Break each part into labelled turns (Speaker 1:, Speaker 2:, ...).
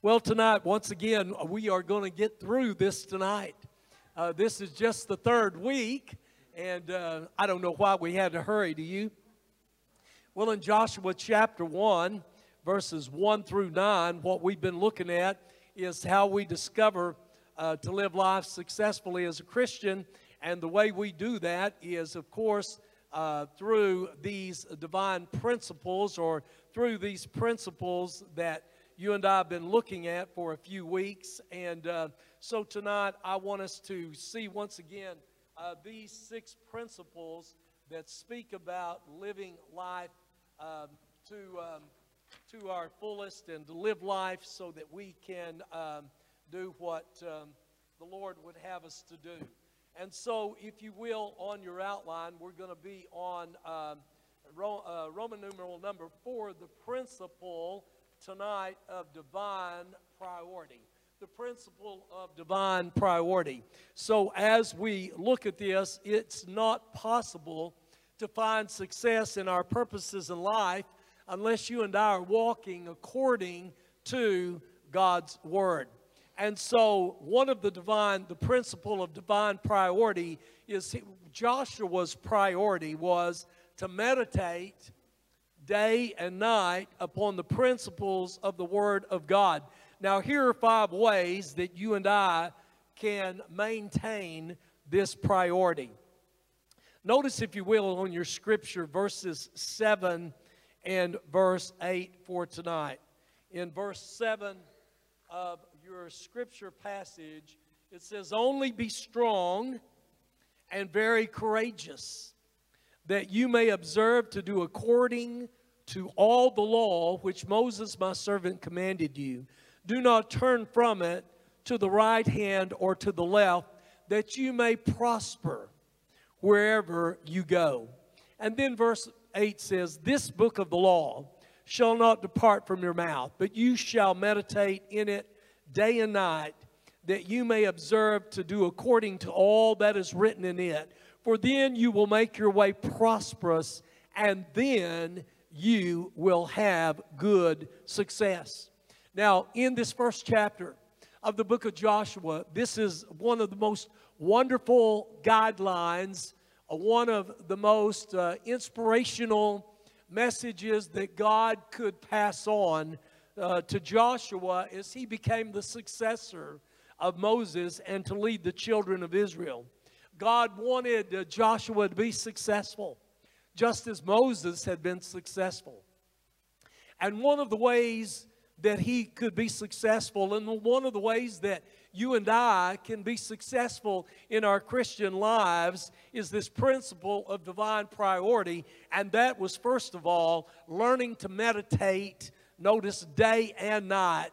Speaker 1: Well, tonight, once again, we are going to get through this tonight. This is just the third week, and I don't know why we had to hurry, do you? Well, in Joshua chapter 1, verses 1 through 9, what we've been looking at is how we discover to live life successfully as a Christian, and the way we do that is, of course, through these divine principles, or through these principles that you and I have been looking at for a few weeks. And so tonight I want us to see once again these 6 principles that speak about living life to our fullest, and to live life so that we can do what the Lord would have us to do. And so, if you will, on your outline, we're going to be on Roman numeral number 4, the principle tonight of divine priority. The principle of divine priority. So as we look at this, it's not possible to find success in our purposes in life unless you and I are walking according to God's Word. And so one of the principle of divine priority is Joshua's priority was to meditate day and night upon the principles of the Word of God. Now, here are 5 ways that you and I can maintain this priority. Notice, if you will, on your scripture, verses 7 and verse 8 for tonight. In verse 7 of your scripture passage, it says, "Only be strong and very courageous, that you may observe to do according to all the law which Moses my servant commanded you. Do not turn from it to the right hand or to the left, that you may prosper wherever you go." And then verse 8 says, "This book of the law shall not depart from your mouth, but you shall meditate in it day and night, that you may observe to do according to all that is written in it. For then you will make your way prosperous, and then you will have good success." Now, in this first chapter of the book of Joshua, this is one of the most wonderful guidelines, one of the most inspirational messages that God could pass on to Joshua as he became the successor of Moses and to lead the children of Israel. God wanted Joshua to be successful, just as Moses had been successful. And one of the ways that he could be successful, and one of the ways that you and I can be successful in our Christian lives, is this principle of divine priority. And that was, first of all, learning to meditate, notice, day and night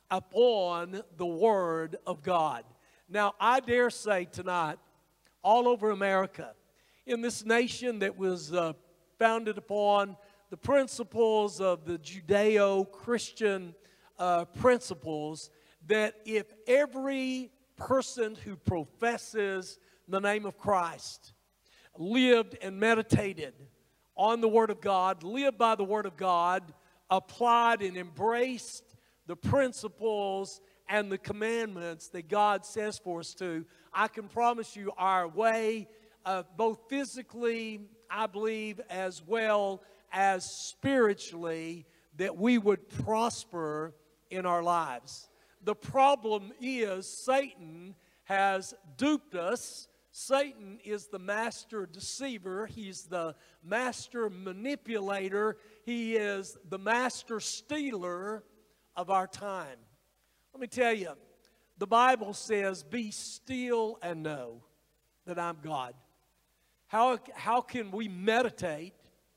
Speaker 1: upon the Word of God. Now, I dare say tonight, all over America, in this nation that was founded upon the principles of the Judeo-Christian principles, that if every person who professes the name of Christ lived and meditated on the Word of God, lived by the Word of God, applied and embraced the principles and the commandments that God says for us to, I can promise you our way, both physically, I believe, as well as spiritually, that we would prosper in our lives. The problem is Satan has duped us. Satan is the master deceiver. He's the master manipulator. He is the master stealer of our time. Let me tell you, the Bible says, "Be still and know that I'm God." How can we meditate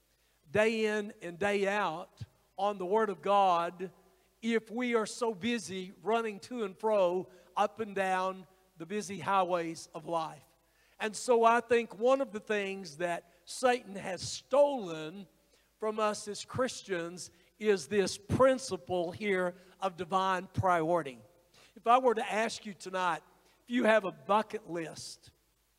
Speaker 1: day in and day out on the Word of God if we are so busy running to and fro, up and down the busy highways of life? And so I think one of the things that Satan has stolen from us as Christians is this principle here of divine priority. If I were to ask you tonight, if you have a bucket list,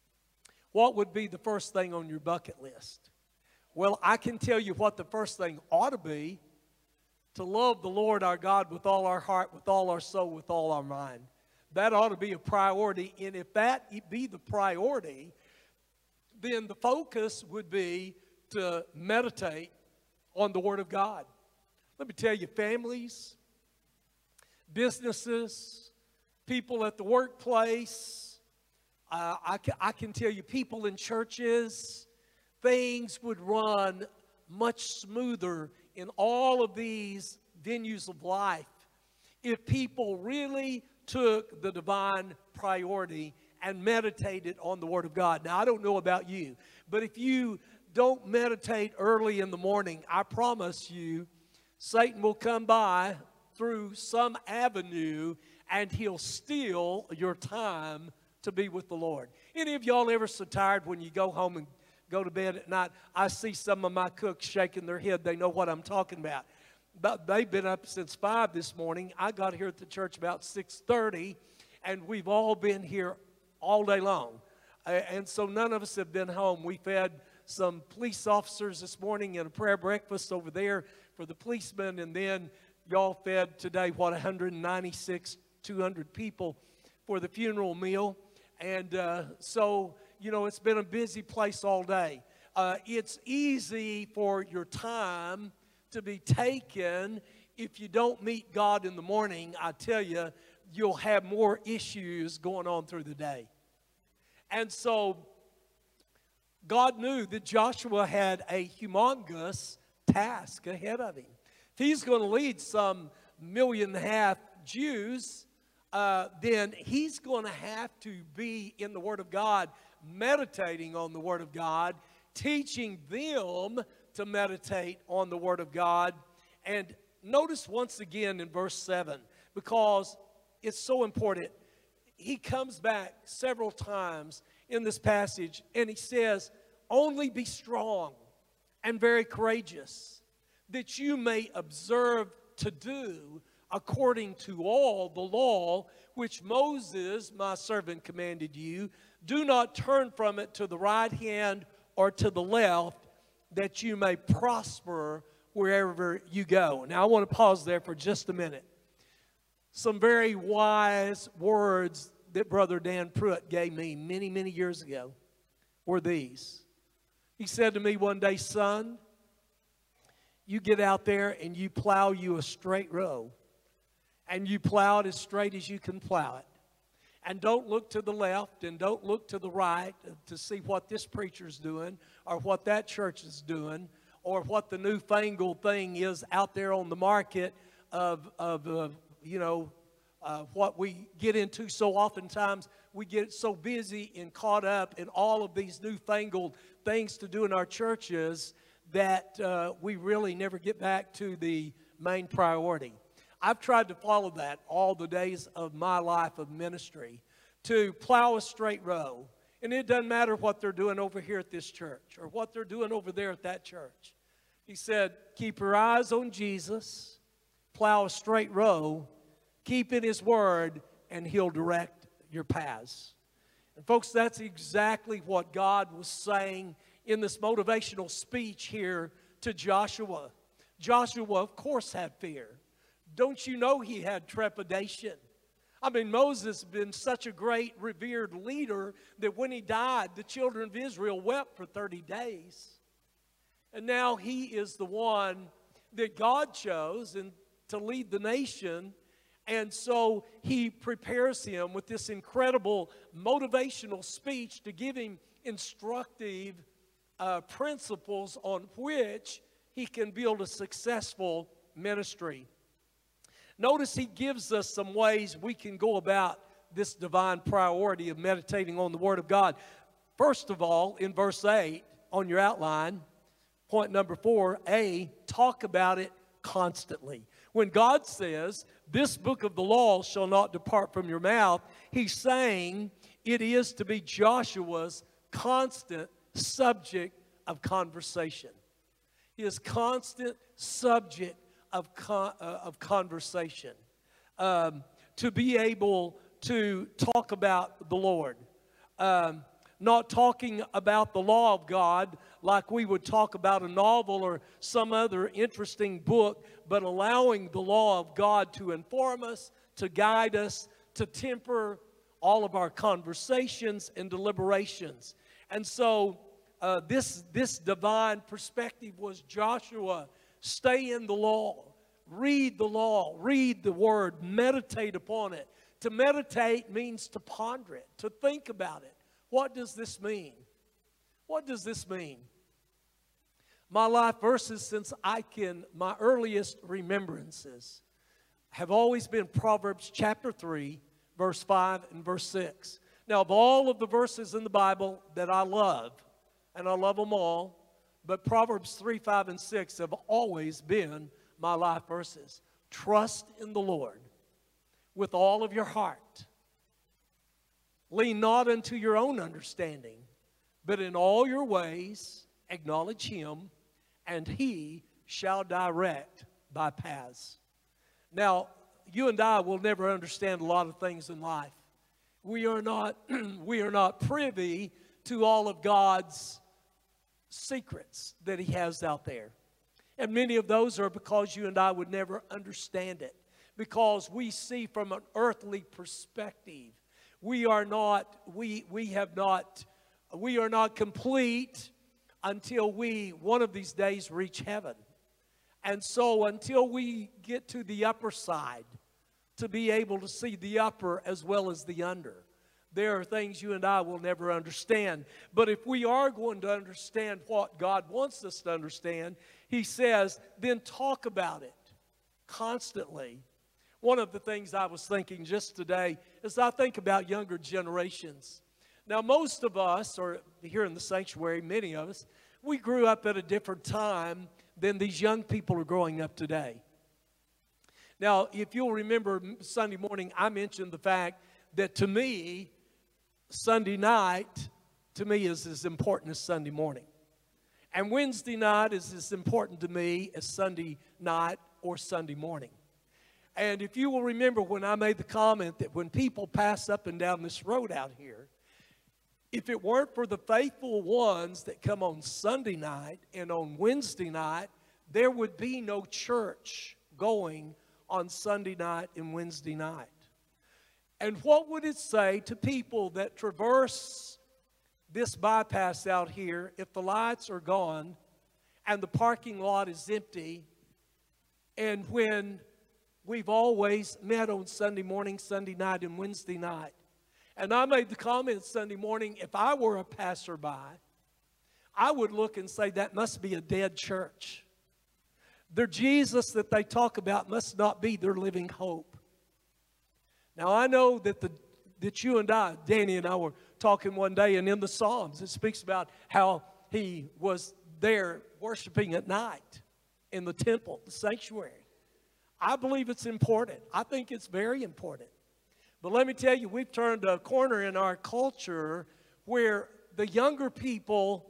Speaker 1: what would be the first thing on your bucket list? Well, I can tell you what the first thing ought to be to love the Lord our God with all our heart, with all our soul, with all our mind. That ought to be a priority. And if that be the priority, then the focus would be to meditate on the Word of God. Let me tell you, families, businesses, people at the workplace, I can tell you, people in churches, things would run much smoother in all of these venues of life if people really took the divine priority and meditated on the Word of God. Now, I don't know about you, but if you don't meditate early in the morning, I promise you, Satan will come by through some avenue and he'll steal your time to be with the Lord. Any of y'all ever so tired when you go home and go to bed at night? I see some of my cooks shaking their head. They know what I'm talking about. But they've been up since 5 this morning. I got here at the church about 6:30, and we've all been here all day long. And so none of us have been home. We fed some police officers this morning and a prayer breakfast over there for the policemen, and then y'all fed today, 196, 200 people for the funeral meal. And so, you know, it's been a busy place all day. It's easy for your time to be taken if you don't meet God in the morning. I tell you, you'll have more issues going on through the day. And so God knew that Joshua had a humongous task ahead of him. If he's going to lead some 1.5 million Jews, then he's going to have to be in the Word of God, meditating on the Word of God, teaching them to meditate on the Word of God. And notice once again in verse 7, because it's so important, he comes back several times in this passage and he says, only be strong and very courageous, that you may observe to do according to all the law which Moses, my servant, commanded you. Do not turn from it to the right hand or to the left, that you may prosper wherever you go. Now, I want to pause there for just a minute. Some very wise words that Brother Dan Pruitt gave me many, many years ago were these. He said to me one day, son, you get out there and you plow you a straight row. And you plow it as straight as you can plow it. And don't look to the left and don't look to the right to see what this preacher's doing or what that church is doing or what the newfangled thing is out there on the market of what we get into so oftentimes. We get so busy and caught up in all of these newfangled things to do in our churches that we really never get back to the main priority. I've tried to follow that all the days of my life of ministry, to plow a straight row. And it doesn't matter what they're doing over here at this church or what they're doing over there at that church. He said, keep your eyes on Jesus, plow a straight row, keep in His Word, and He'll direct your paths. And folks, that's exactly what God was saying in this motivational speech here to Joshua. Joshua, of course, had fear. Don't you know he had trepidation? I mean, Moses had been such a great, revered leader that when he died, the children of Israel wept for 30 days. And now he is the one that God chose and to lead the nation. And so he prepares him with this incredible motivational speech to give him instructive principles on which he can build a successful ministry. Notice he gives us some ways we can go about this divine priority of meditating on the Word of God. First of all, in verse 8 on your outline, point number 4, talk about it constantly. When God says, this book of the law shall not depart from your mouth, he's saying it is to be Joshua's constant subject of conversation. His constant subject of conversation, to be able to talk about the Lord. not talking about the law of God like we would talk about a novel or some other interesting book, but allowing the law of God to inform us, to guide us, to temper all of our conversations and deliberations. And so this divine perspective was Joshua, stay in the law, read the word, meditate upon it. To meditate means to ponder it, to think about it. What does this mean? What does this mean? My life verses since my earliest remembrances have always been Proverbs chapter 3, verse 5 and verse 6. Now, of all of the verses in the Bible that I love, and I love them all, but Proverbs 3, 5, and 6 have always been my life verses. Trust in the Lord with all of your heart. Lean not unto your own understanding, but in all your ways acknowledge Him, and He shall direct thy paths. Now, you and I will never understand a lot of things in life. We are not privy to all of God's secrets that He has out there. And many of those are because you and I would never understand it, because we see from an earthly perspective. We are not complete until we one of these days reach heaven. And so until we get to the upper side, to be able to see the upper as well as the under, there are things you and I will never understand. But if we are going to understand what God wants us to understand, He says, then talk about it constantly. One of the things I was thinking just today is I think about younger generations. Now, most of us, or here in the sanctuary, many of us, we grew up at a different time than these young people are growing up today. Now, if you'll remember Sunday morning, I mentioned the fact that to me, Sunday night, to me, is as important as Sunday morning. And Wednesday night is as important to me as Sunday night or Sunday morning. And if you will remember when I made the comment that when people pass up and down this road out here, if it weren't for the faithful ones that come on Sunday night and on Wednesday night, there would be no church going on Sunday night and Wednesday night. And what would it say to people that traverse this bypass out here if the lights are gone and the parking lot is empty, and when we've always met on Sunday morning, Sunday night, and Wednesday night? And I made the comment Sunday morning, if I were a passerby, I would look and say, that must be a dead church. Their Jesus that they talk about must not be their living hope. Now, I know that you and I, Danny and I, were talking one day, and in the Psalms, it speaks about how he was there worshiping at night in the temple, the sanctuary. I believe it's important. I think it's very important. But let me tell you, we've turned a corner in our culture where the younger people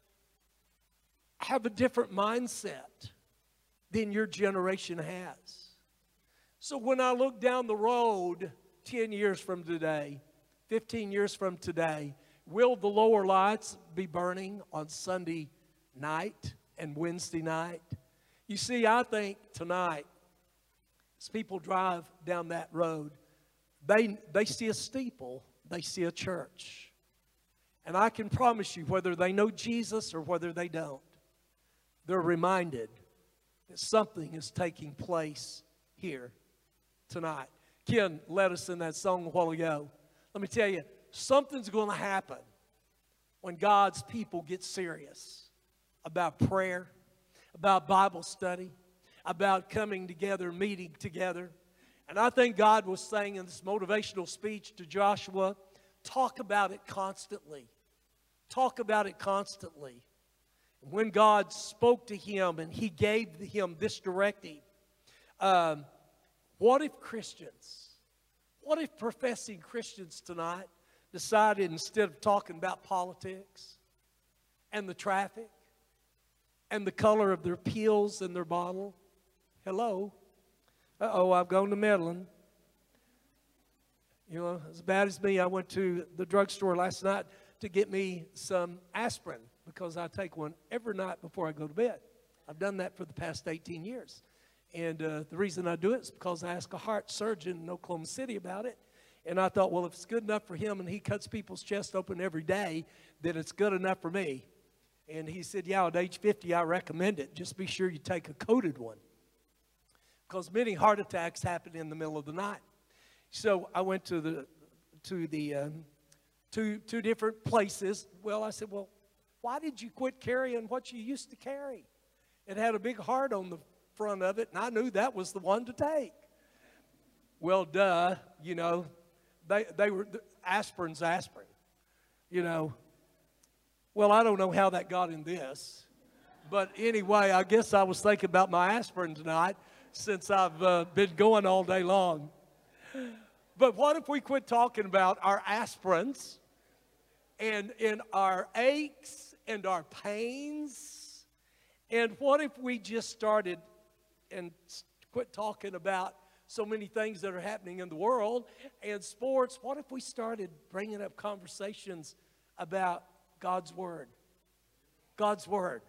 Speaker 1: have a different mindset than your generation has. So when I look down the road 10 years from today, 15 years from today, will the lower lights be burning on Sunday night and Wednesday night? You see, I think tonight, as people drive down that road, they see a steeple, they see a church. And I can promise you, whether they know Jesus or whether they don't, they're reminded that something is taking place here tonight. Ken led us in that song a while ago. Let me tell you, something's going to happen when God's people get serious about prayer, about Bible study, about coming together, meeting together. And I think God was saying in this motivational speech to Joshua, talk about it constantly. Talk about it constantly. And when God spoke to him and he gave him this directive, what if professing Christians tonight decided, instead of talking about politics and the traffic and the color of their pills in their bottle, hello, I've gone to meddling. You know, as bad as me, I went to the drugstore last night to get me some aspirin because I take one every night before I go to bed. I've done that for the past 18 years. And the reason I do it is because I asked a heart surgeon in Oklahoma City about it. And I thought, well, if it's good enough for him and he cuts people's chest open every day, then it's good enough for me. And he said, yeah, at age 50, I recommend it. Just be sure you take a coated one, because many heart attacks happen in the middle of the night. So I went to two different places. Well, I said, well, why did you quit carrying what you used to carry? It had a big heart on the front of it, and I knew that was the one to take. Well, duh, you know, they were, aspirin's aspirin, you know. Well, I don't know how that got in this. But anyway, I guess I was thinking about my aspirin tonight since I've been going all day long. But what if we quit talking about our aspirins and our aches and our pains? And what if we just started and quit talking about so many things that are happening in the world and sports? What if we started bringing up conversations about God's Word? God's Word.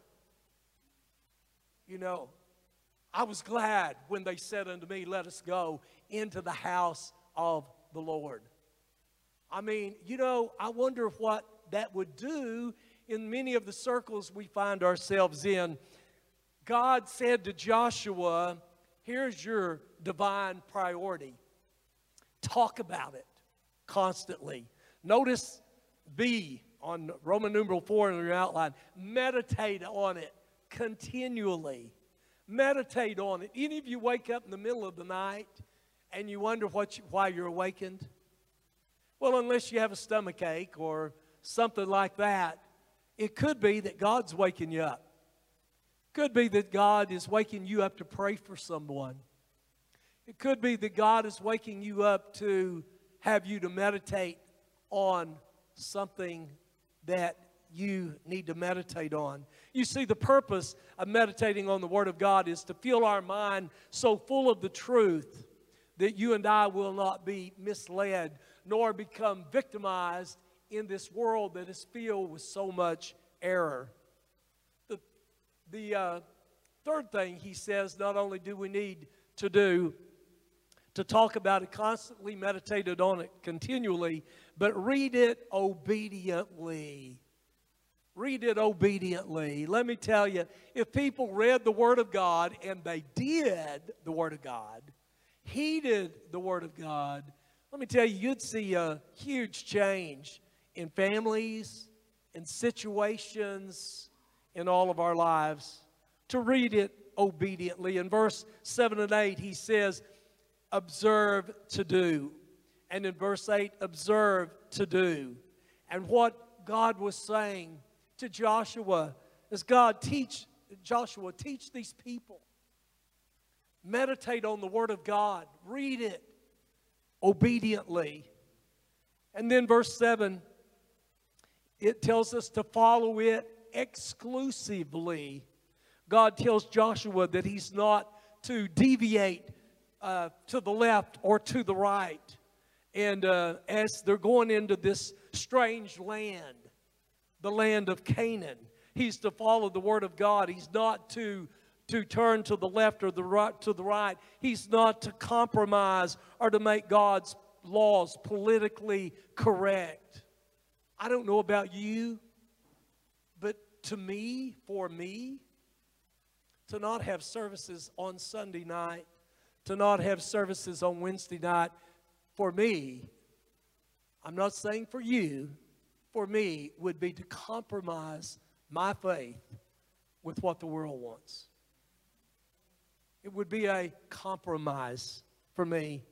Speaker 1: You know, I was glad when they said unto me, let us go into the house of the Lord. I mean, you know, I wonder what that would do in many of the circles we find ourselves in. God said to Joshua, here's your divine priority. Talk about it constantly. Notice B on Roman numeral 4 in your outline. Meditate on it continually. Meditate on it. Any of you wake up in the middle of the night and you wonder why you're awakened? Well, unless you have a stomach ache or something like that, it could be that God's waking you up. Could be that God is waking you up to pray for someone. It could be that God is waking you up to have you to meditate on something that you need to meditate on. You see, the purpose of meditating on the Word of God is to fill our mind so full of the truth that you and I will not be misled nor become victimized in this world that is filled with so much error. The third thing he says, not only do we need to do, to talk about it constantly, meditate on it continually, but read it obediently. Read it obediently. Let me tell you, if people read the Word of God and they did the Word of God, heeded the Word of God, let me tell you, you'd see a huge change in families, in situations, in all of our lives. To read it obediently. In verse 7 and 8, he says, observe to do. And in verse 8, observe to do. And what God was saying to Joshua is, God, teach these people. Meditate on the Word of God. Read it obediently. And then verse 7, it tells us to follow it exclusively. God tells Joshua that he's not to deviate to the left or to the right. And as they're going into this strange land, the land of Canaan, he's to follow the Word of God. He's not to turn to the left or to the right. He's not to compromise or to make God's laws politically correct. I don't know about you, but to me, for me, to not have services on Sunday night, to not have services on Wednesday night, for me, I'm not saying for you, for me, would be to compromise my faith with what the world wants. It would be a compromise for me.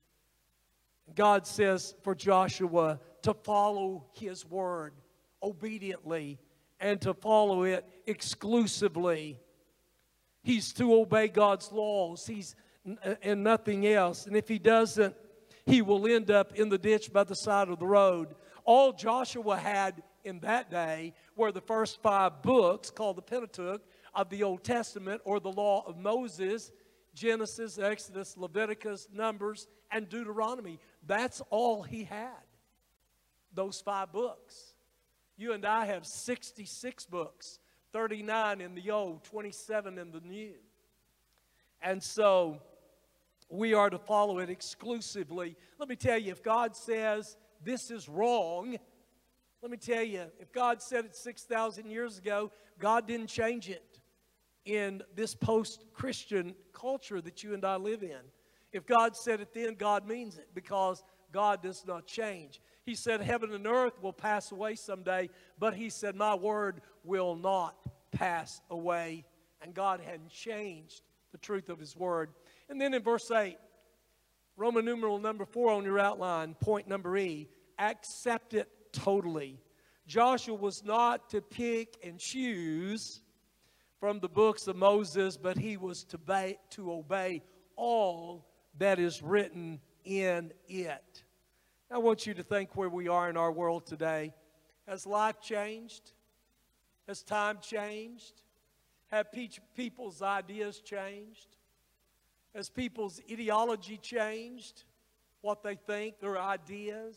Speaker 1: God says for Joshua to follow His Word obediently and to follow it exclusively. He's to obey God's laws. And nothing else. And if he doesn't, he will end up in the ditch by the side of the road. All Joshua had in that day were the first 5 books called the Pentateuch of the Old Testament, or the law of Moses: Genesis, Exodus, Leviticus, Numbers, and Deuteronomy. That's all he had, those 5 books. You and I have 66 books, 39 in the Old, 27 in the New. And so we are to follow it exclusively. Let me tell you, if God says this is wrong, let me tell you, if God said it 6,000 years ago, God didn't change it in this post-Christian culture that you and I live in. If God said it then, God means it, because God does not change. He said heaven and earth will pass away someday, but he said my word will not pass away. And God hadn't changed the truth of his word. And then in verse 8, Roman numeral number 4 on your outline, point number E, accept it totally. Joshua was not to pick and choose from the books of Moses, but he was to obey all that is written in it. I want you to think where we are in our world today. Has life changed? Has time changed? Have people's ideas changed? Has people's ideology changed? What they think, their ideas?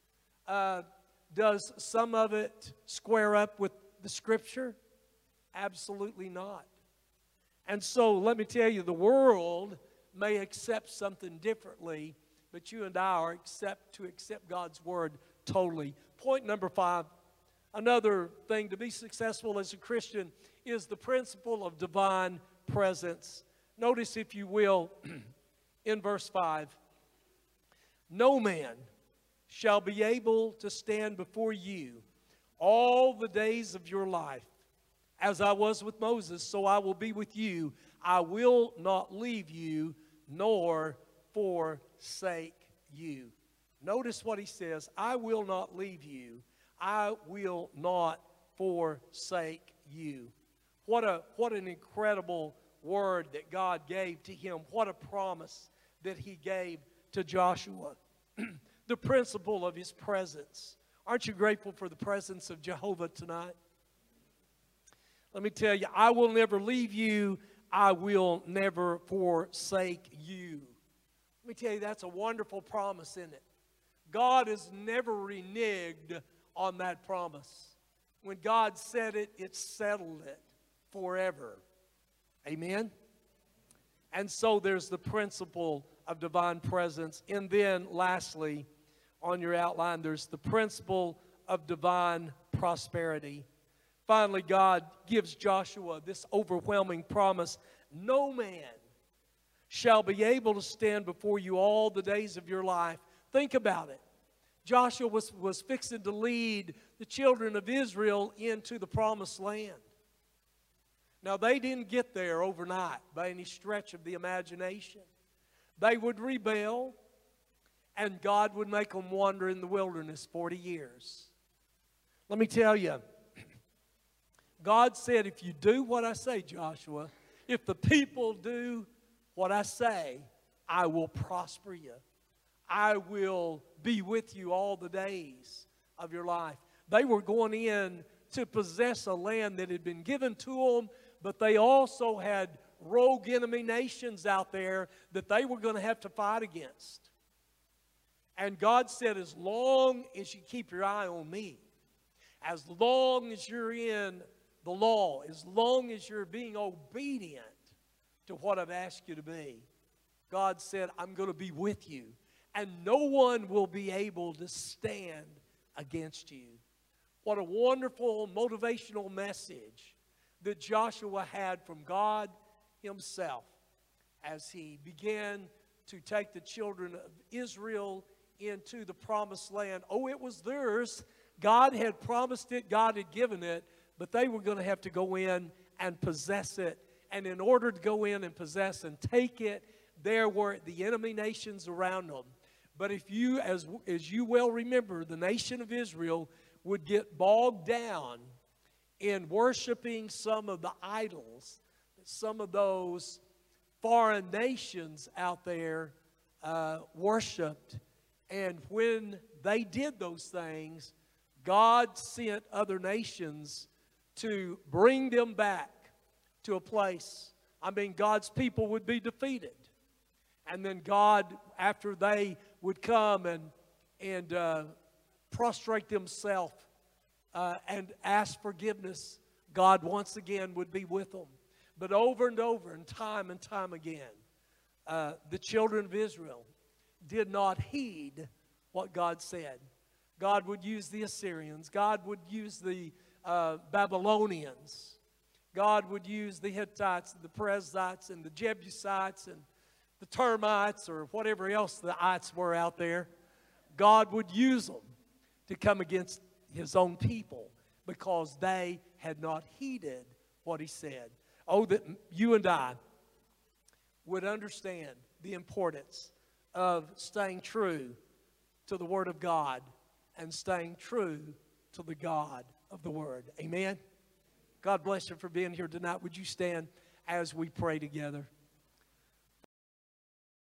Speaker 1: Does some of it square up with the Scripture? Absolutely not. And so let me tell you, the world may accept something differently, but you and I are to accept God's word totally. Point number 5, another thing to be successful as a Christian is the principle of divine presence. Notice, if you will, in verse 5, no man shall be able to stand before you all the days of your life. As I was with Moses, so I will be with you. I will not leave you nor forsake you. Notice what he says, I will not leave you. I will not forsake you. What an incredible word that God gave to him. What a promise that he gave to Joshua. The principle of his presence. Aren't you grateful for the presence of Jehovah tonight? Let me tell you, I will never leave you. I will never forsake you. Let me tell you, that's a wonderful promise, isn't it? God has never reneged on that promise. When God said it, it settled it forever. Amen? And so there's the principle of divine presence. And then lastly, on your outline, there's the principle of divine prosperity. Finally, God gives Joshua this overwhelming promise. No man shall be able to stand before you all the days of your life. Think about it. Joshua was fixing to lead the children of Israel into the promised land. Now, they didn't get there overnight by any stretch of the imagination. They would rebel, and God would make them wander in the wilderness 40 years. Let me tell you, God said, if you do what I say, Joshua, if the people do what I say, I will prosper you. I will be with you all the days of your life. They were going in to possess a land that had been given to them, but they also had rogue enemy nations out there that they were going to have to fight against. And God said, as long as you keep your eye on me, as long as you're in the law, as long as you're being obedient to what I've asked you to be, God said, I'm going to be with you. And no one will be able to stand against you. What a wonderful motivational message that Joshua had from God himself as he began to take the children of Israel into the promised land. Oh, it was theirs. God had promised it. God had given it. But they were going to have to go in and possess it. And in order to go in and possess and take it, there were the enemy nations around them. But if you, as you well remember, the nation of Israel would get bogged down in worshiping some of the idols, some of those foreign nations out there worshipped. And when they did those things, God sent other nations to bring them back to a place. I mean, God's people would be defeated. And then God, after they would come and prostrate themselves and asked forgiveness, God once again would be with them. But over and over and time again, the children of Israel did not heed what God said. God would use the Assyrians. God would use the Babylonians. God would use the Hittites, the Perizzites, and the Jebusites, and the termites, or whatever else the ites were out there. God would use them to come against His own people because they had not heeded what He said. Oh, that you and I would understand the importance of staying true to the Word of God and staying true to the God of the Word. Amen? God bless you for being here tonight. Would you stand as we pray together?